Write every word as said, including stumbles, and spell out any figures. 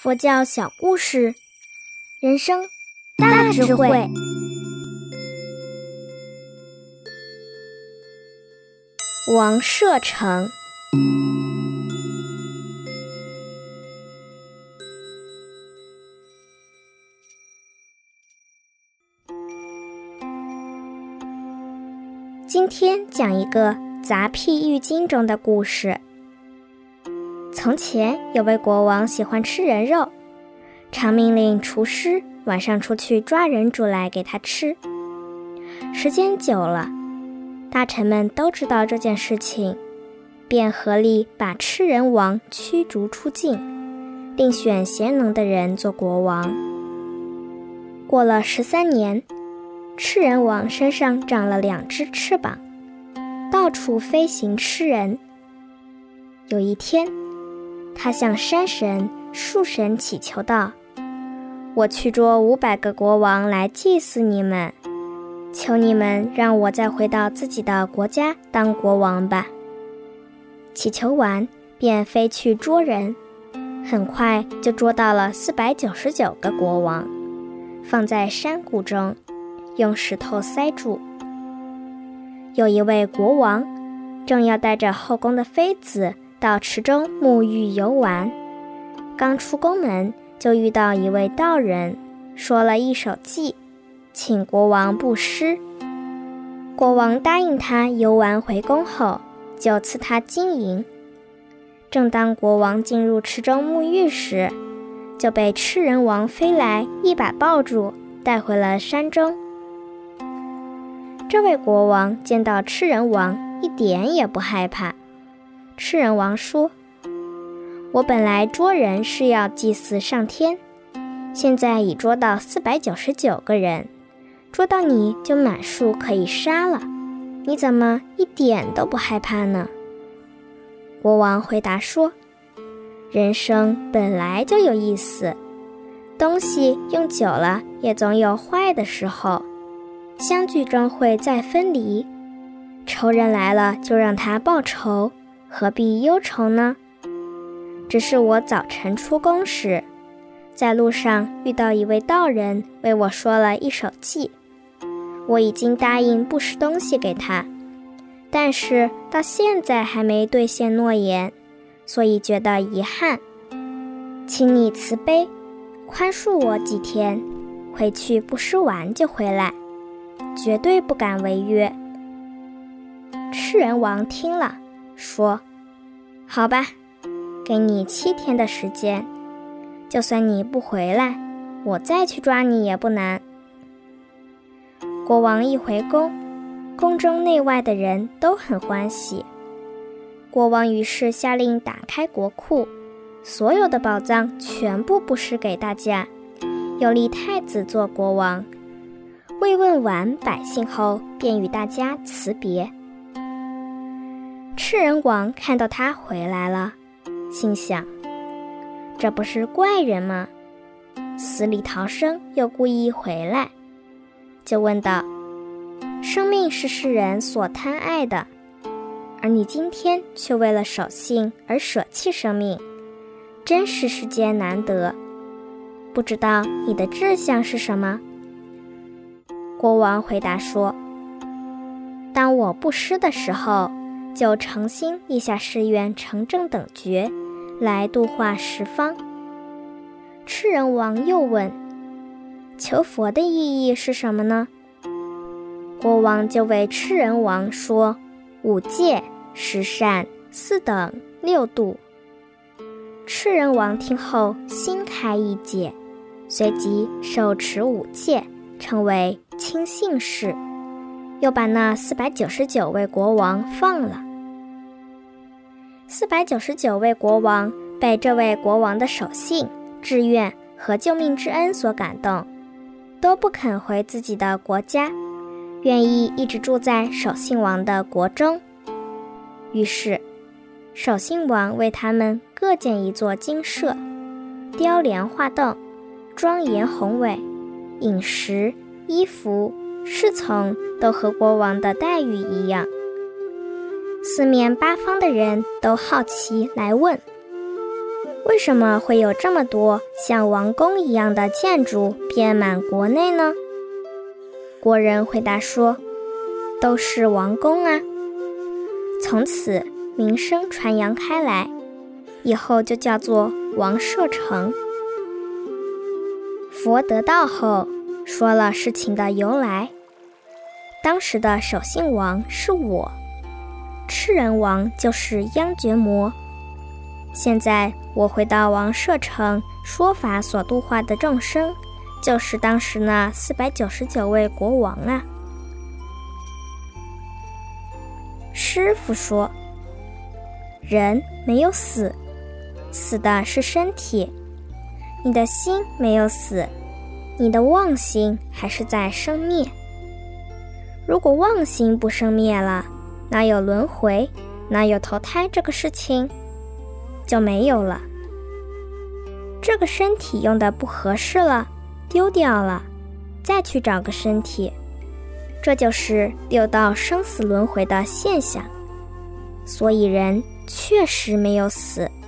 佛教小故事，人生大智慧。王舍城。今天讲一个杂譬喻经中的故事。从前有位国王喜欢吃人肉，常命令厨师晚上出去抓人煮来给他吃。时间久了，大臣们都知道这件事情，便合力把吃人王驱逐出境，另选贤能的人做国王。过了十三年，吃人王身上长了两只翅膀，到处飞行吃人。有一天，他向山神、树神祈求道：我去捉五百个国王来祭祀你们，求你们让我再回到自己的国家当国王吧。祈求完，便飞去捉人，很快就捉到了四百九十九个国王，放在山谷中，用石头塞住。有一位国王正要带着后宫的妃子到池中沐浴游玩，刚出宫门就遇到一位道人，说了一首偈，请国王布施。国王答应他游玩回宫后，就赐他金银。正当国王进入池中沐浴时，就被吃人王飞来一把抱住，带回了山中。这位国王见到吃人王一点也不害怕。吃人王说：我本来捉人是要祭祀上天，现在已捉到四百九十九个人，捉到你就满数可以杀了，你怎么一点都不害怕呢？国王回答说：人生本来就有意思，东西用久了也总有坏的时候，相聚终会再分离，仇人来了就让他报仇，何必忧愁呢？只是我早晨出宫时，在路上遇到一位道人，为我说了一首偈。我已经答应不施东西给他，但是到现在还没兑现诺言，所以觉得遗憾。请你慈悲，宽恕我几天，回去不施完就回来，绝对不敢违约。吃人王听了，说：好吧，给你七天的时间，就算你不回来，我再去抓你也不难。国王一回宫，宫中内外的人都很欢喜。国王于是下令打开国库，所有的宝藏全部布施给大家，又立太子做国王。慰问完百姓后，便与大家辞别。吃人王看到他回来了，心想：这不是怪人吗？死里逃生又故意回来，就问道：生命是世人所贪爱的，而你今天却为了守信而舍弃生命，真是世间难得，不知道你的志向是什么？国王回答说：当我布施的时候，就诚心立下誓愿成正等觉，来度化十方。吃人王又问：求佛的意义是什么呢？国王就为吃人王说：五戒、十善、四等、六度。吃人王听后心开一解，随即手持五戒，称为亲信士，又把那四百九十九位国王放了。四百九十九位国王被这位国王的守信、志愿和救命之恩所感动，都不肯回自己的国家，愿意一直住在守信王的国中。于是守信王为他们各建一座精舍，雕梁画栋，庄严宏伟，饮食、衣服、侍从都和国王的待遇一样。四面八方的人都好奇来问： 为什么会有这么多像王宫一样的建筑遍满国内呢？国人回答说，都是王宫啊。从此名声传扬开来，以后就叫做王舍城。佛得道后，说了事情的由来。当时的守信王是我，吃人王就是央觉摩。现在我回到王舍城说法所度化的众生，就是当时那四百九十九位国王啊。师父说，人没有死，死的是身体，你的心没有死，你的妄心还是在生灭。如果妄心不生灭了，哪有轮回，哪有投胎这个事情？就没有了。这个身体用的不合适了，丢掉了，再去找个身体，这就是六道生死轮回的现象。所以人确实没有死。